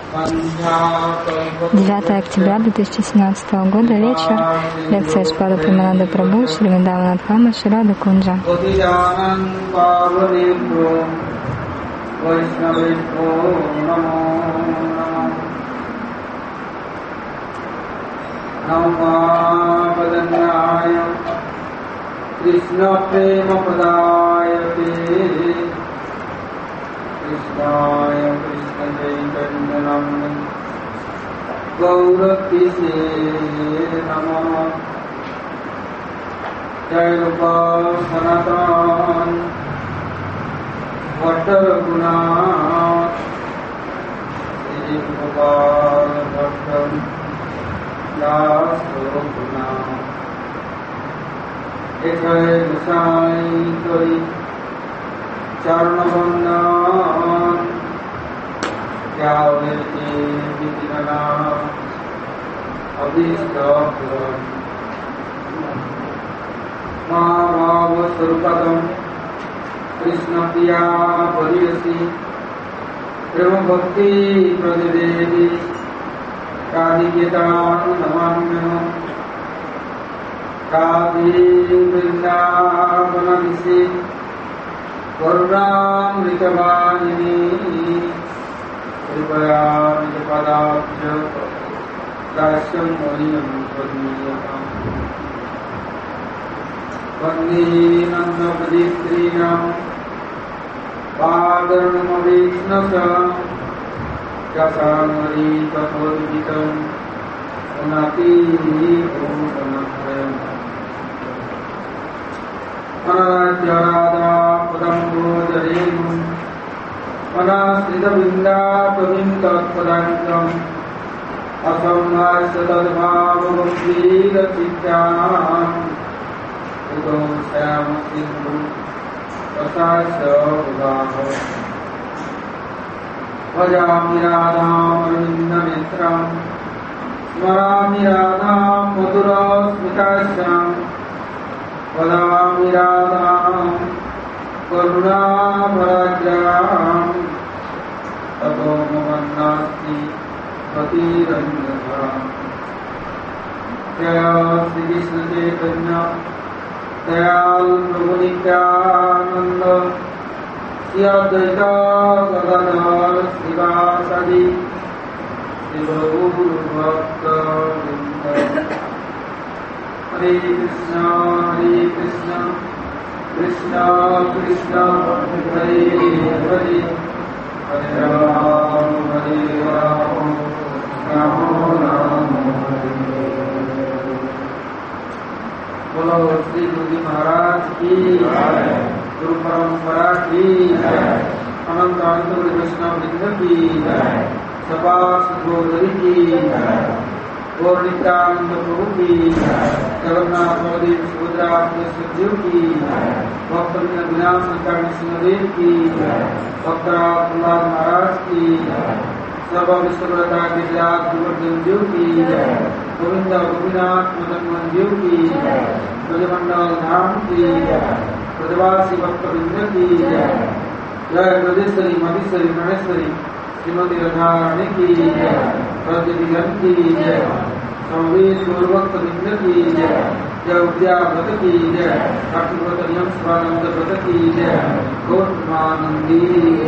9 октября 2017 года, вечер, лекция Шпада Примананда Прабху, Шримадава Надхама, Ширада Кунджа. Krishna prema pradayate Krishnaya Krishna Chaitanya Namah Gauratise Namah Jai Rupa Sanatan Bhatta Raghunath Sri Gopal Bhatta Das Raghunath Ekhay Gosai Kari Charnavandan Kyaveti Vidinana Abhishtapuram Mahava Sarupatam Krishna Priya Pariyasi Prema Bhakti Pradidevi Kadiketan Namamyam Kadi Vrindavanadisi Varnamritavanini Kripaya Nijapadabhya Dasyam Mohinam Padmiyatam Vande Nandapadiktrinam Padarnamavishnasa Jasamari Tatvodvitam Unati Bhutanapayam Anajyarada Padambojarenum Anasrita Vinda Pavim Tatpadantam Asamnasya Tadbhava Vira Chityam Udo Sayama Sindhu Asasya Udaho Vajami Radham Arvinda Mitram Smarami Radham Madhura Smitasyam Vadami Radham Karuna Bharatyam Tato Mamannasti Patiranjam Jaya Sri Krishna Chaitanya Dayal Prabhu Nityananda Sri Advaita Gadadhar Srivasadi Sri Guru Bhakta Vrinda Hare Krishna Krishna Krishna Hare Hare Hare Ram Rama Rama Hare बोलो श्री गुरु जी महाराज की गुरु परंपरा की अनंत अनंत वैष्णव वृंद की सपा गोदरी की और नित्यानंद प्रभु की जगन्नाथ बलदेव सुभद्रा शिवदेव की भक्त विनाश सिंहदेव की भक्तराज प्रहलाद महाराज की सर्व विश्वव्रता गिरिराज गोवर्धन देव की गोविंद गोपीनाथ मदन मोहन देव की ब्रजमंडल धाम की ब्रजवासी भक्त वृंद की जय ब्रजेश्वरी महेश्वरी महेश्वरी श्रीमती राधारानी की ब्रजविगन की संवेद गौरभक्त वृंद की जय उद्याव्रत की जय भक्तिव्रत नियम शिवानंद व्रत की जय गौतमानंदी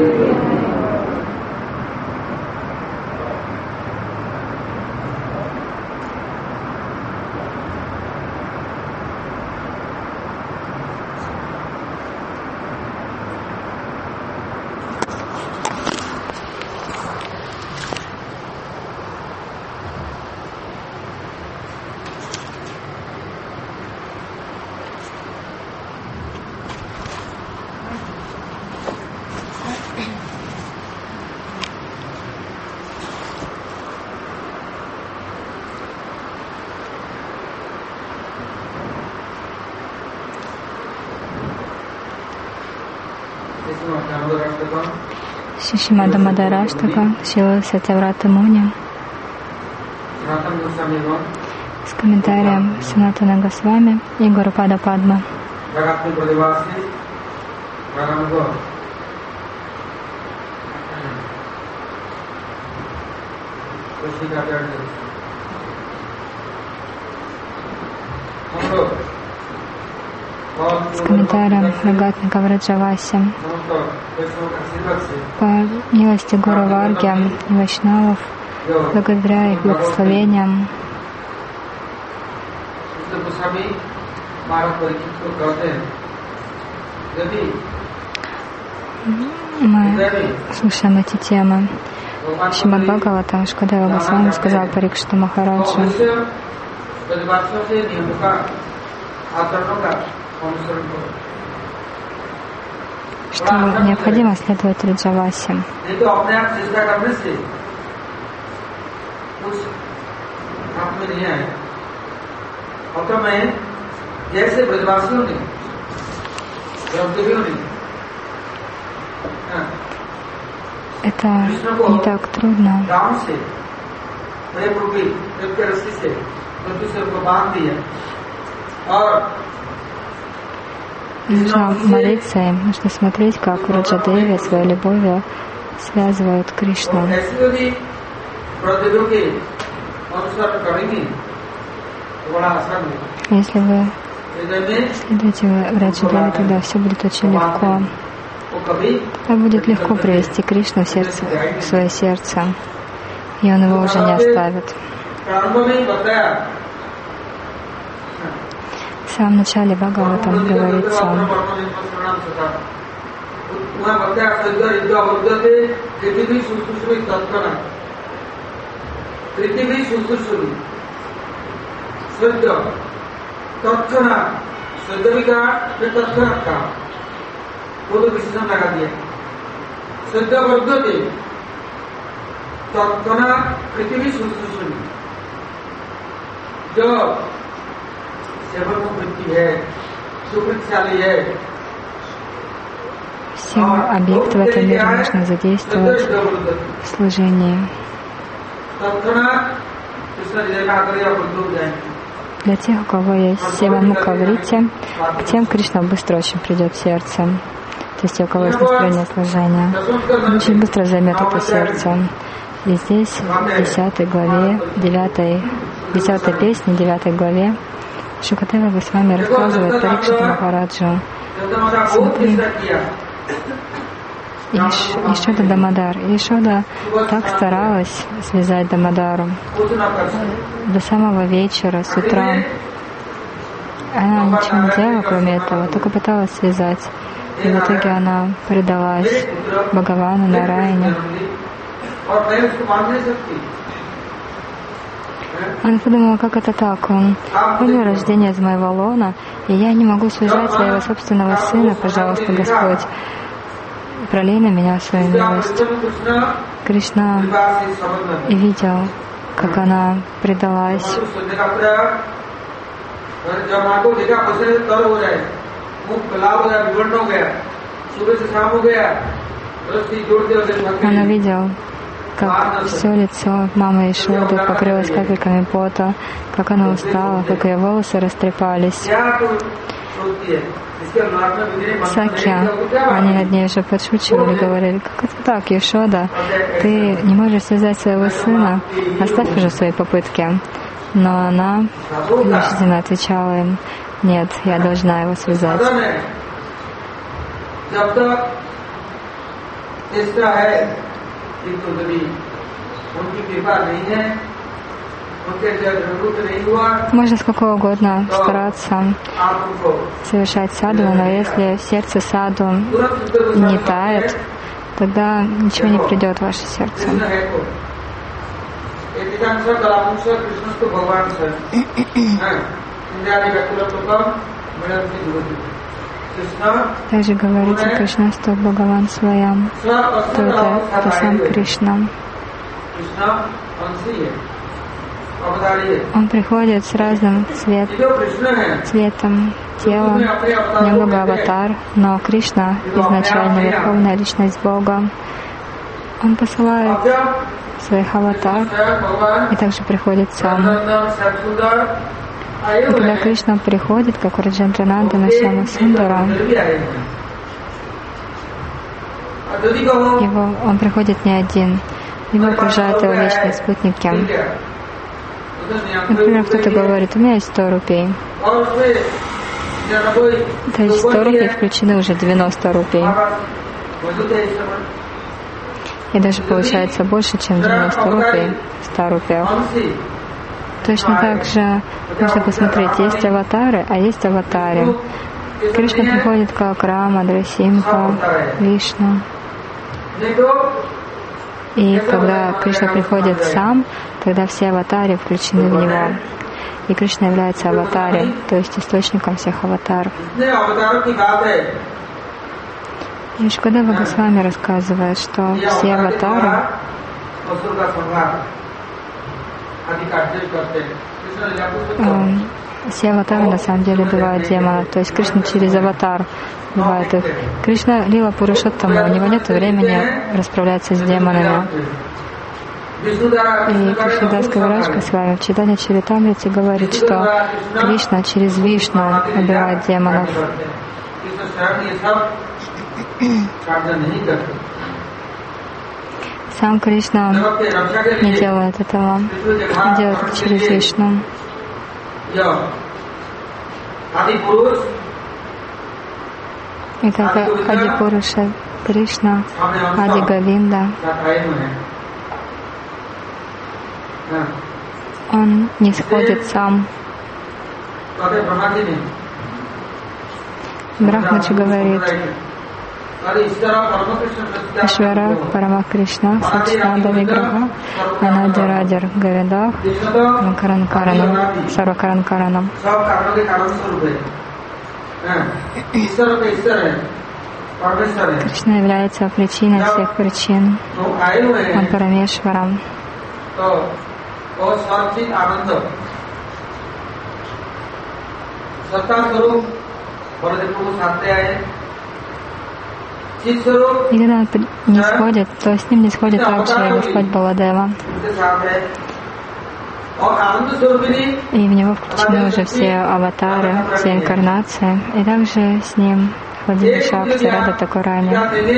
Шишимада Мадараштака, Шила Сатяврата Муни, с комментарием Санатана Госвами и Гурупада Падма. रस्सी का प्यार करें। हम लोग С комментарием Рагатника Враджаваси. По милости Гуру Варги и Вайшнавов, благодаря их благословениям, мы слушаем эти темы. Шримад Бхагаватам Шукадева Госвами сказал Парикшиту Махараджу, что необходимо следовать Раджавасе. Это не так трудно. Нужно молиться им, нужно смотреть, как Раджадеви своей любовью связывают Кришну. Если вы следуете Раджадеви, тогда все будет очень легко. Тогда будет легко привести Кришну в свое сердце, и он его уже не оставит. В самом начале Бхагаватам говорится, все объекты в этом мире нужно задействовать в служении. Для тех, у кого есть севамука вритти, к тем Кришна быстро очень придет в сердце. То есть, у кого есть настроение служения, он очень быстро займет это сердце. И здесь, в 10 главе, 10 песне, 9 главе, Шукадева Госвами рассказывает Парикшиту Махараджу. Смотри, Ишода Дамодар. Ишода так старалась связать Дамодару до самого вечера, с утра. Она ничего не делала, кроме этого, только пыталась связать. И в итоге она предалась Бхагавану Нараяне. Она подумала, как это так? Он умер рождение из моего лона, и я не могу связать своего собственного сына. Пожалуйста, Господь, пролей на меня свою милость. Кришна и видел, как она предалась. Он увидел, как все лицо мамы Ишоды покрылось капельками пота, как она устала, как ее волосы растрепались. Сакья, они над ней уже подшучивали, говорили, как это так, Ишода, ты не можешь связать своего сына, оставь уже свои попытки. Но она решительно отвечала им, нет, я должна его связать. Можно сколько угодно стараться совершать саду, но если сердце саду не тает, тогда ничего не придет в ваше сердце. Также говорится Кришнасту Бхагаван Своям, то это сам Кришна. Он приходит с разным цветом тела, немного аватар, но Кришна, изначально Верховная Личность Бога, Он посылает своих аватар и также приходит сам. И когда Кришна приходит, как у Раджендранандана Шьяма Сундара, он приходит не один. Его окружают его вечные спутники. Например, кто-то говорит, у меня есть 100 рупий. То есть 100 рупий включены уже 90 рупий. И даже получается больше, чем 90 рупий в 100 рупиях. Точно так же можно посмотреть, есть аватары, а есть аватари. Кришна приходит как Рама, Нрасимха, Вишну. И когда Кришна приходит сам, тогда все аватари включены в него. И Кришна является аватарем, то есть источником всех аватаров. И Шукадева Госвами рассказывает, что все аватары все аватары на самом деле бывают демонов. То есть Кришна через аватар бывает их. Кришна Лила Пурушоттама, у него нет времени расправляться с демонами. И Кришнадас Кавирадж с вами в читании Чаритамрити говорит, что Кришна через Вишну убивает демонов. Сам Кришна не делает этого, делает это через Вишну. И как Ади Пуруша Кришна, Ади Говинда, он не сходит сам. Брахмачи говорит, Ишвара Парама Кришна, Сачинанда Виграха, Анадирадир Говиндах, Макаранкаранам, Сарвакаранкаранам. Кришна является причиной всех причин. Он Парамешварам. И когда он не сходит, то с ним не сходит также и Господь Баладева. И в него включены уже все аватары, все инкарнации. И также с ним Владимир Шакти, Рада Такурани.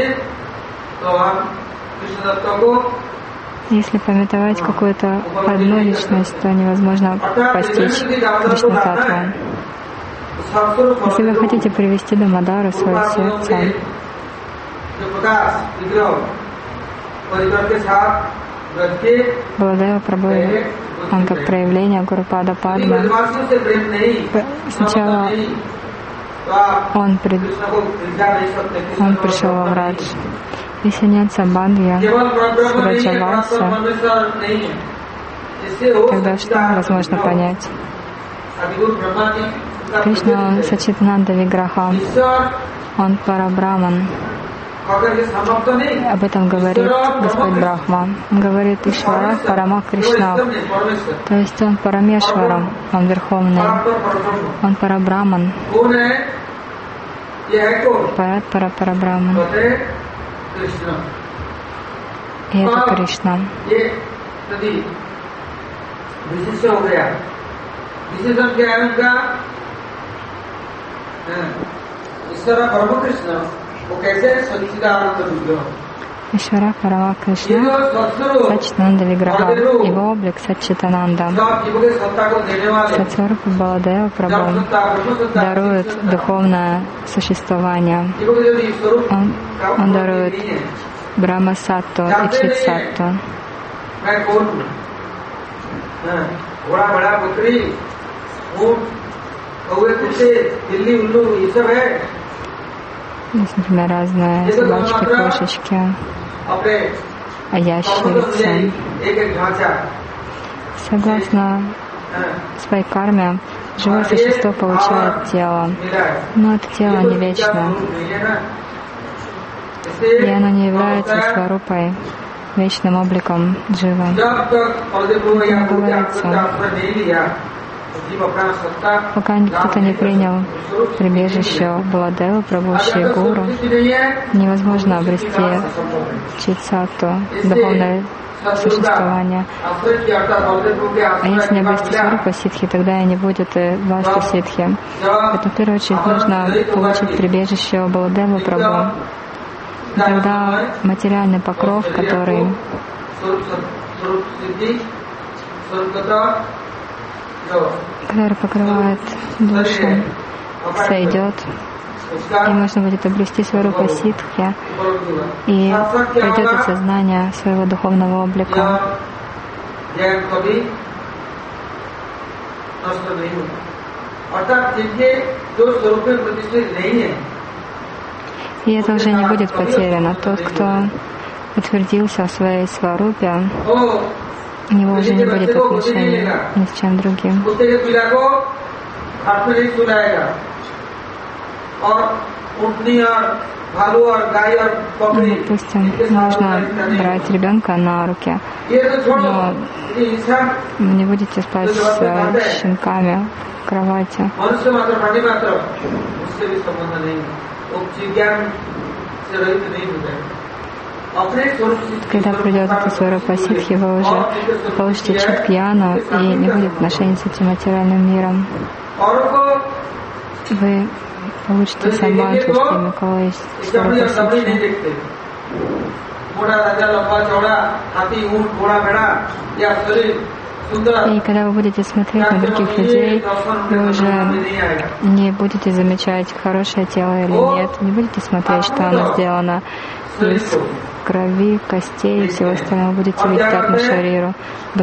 Если пометовать какую-то одну личность, то невозможно постичь Кришна-татву. Если вы хотите привести Дамодару в свое сердце, Баладева Прабху, он как проявление Гурупада Падмы. Сначала он пришел во Врадж. Если нет Самбандхья, Раджаваса, тогда что возможно понять? Кришна, он Сачитананда Виграха, он Парабраман. Об этом говорит Господь Брахма. Он говорит Ишвара Парама Кришна. То есть он Парамешварам, он Верховный. Он Парабраман. Парат Парабраман. И это Кришна. Ишвара Парама Кришна, Сачитананда Виграха, его облик Сачитананда. Сатсварупа Баладева Прабху дарует духовное существование. Он дарует Брахма Сатту и Чит Сатту. Есть, например, разные собачки, кошечки, ящерицы. Согласно своей карме, живое существо получает тело, но это тело не вечно, и оно не является сварупой, вечным обликом дживы. Говорится, пока кто-то не принял прибежище Баладевы, Прабху Шри Гуру, невозможно обрести чит-сатту, духовное существование. А если не обрести сварупа ситхи, тогда и не будет и васту ситхи. Поэтому в первую очередь нужно получить прибежище Баладевы, Прабху. И тогда материальный покров, который который покрывает душу, сойдет, и можно будет обрести сварупа ситхи, и придет осознание своего духовного облика. И это уже не будет потеряно. Тот, кто утвердился в своей сварупе, у него уже не будет отношений ни с чем другим. Допустим, нужно брать ребенка на руки, но вы не будете спать с щенками в кровати. Когда придет эта сварупа ситхи, вы уже получите чит-гьяну и не будет отношений с этим материальным миром. Вы получите самадхи, что у кого есть сварупа ситхи. И когда вы будете смотреть на других людей, вы уже не будете замечать, хорошее тело или нет, не будете смотреть, что оно сделано из крови, костей и всего остального, будете видеть атма-шариру.